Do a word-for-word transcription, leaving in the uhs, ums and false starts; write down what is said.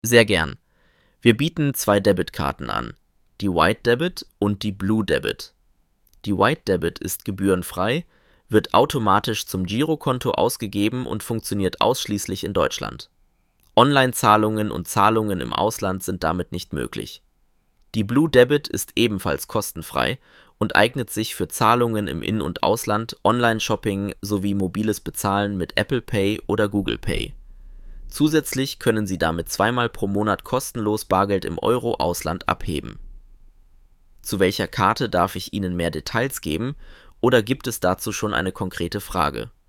Sehr gern. Wir bieten zwei Debitkarten an, die White Debit und die Blue Debit. Die White Debit ist gebührenfrei, wird automatisch zum Girokonto ausgegeben und funktioniert ausschließlich in Deutschland. Online-Zahlungen und Zahlungen im Ausland sind damit nicht möglich. Die Blue Debit ist ebenfalls kostenfrei und eignet sich für Zahlungen im In- und Ausland, Online-Shopping sowie mobiles Bezahlen mit Apple Pay oder Google Pay. Zusätzlich können Sie damit zweimal pro Monat kostenlos Bargeld im Euro-Ausland abheben. Zu welcher Karte darf ich Ihnen mehr Details geben oder gibt es dazu schon eine konkrete Frage?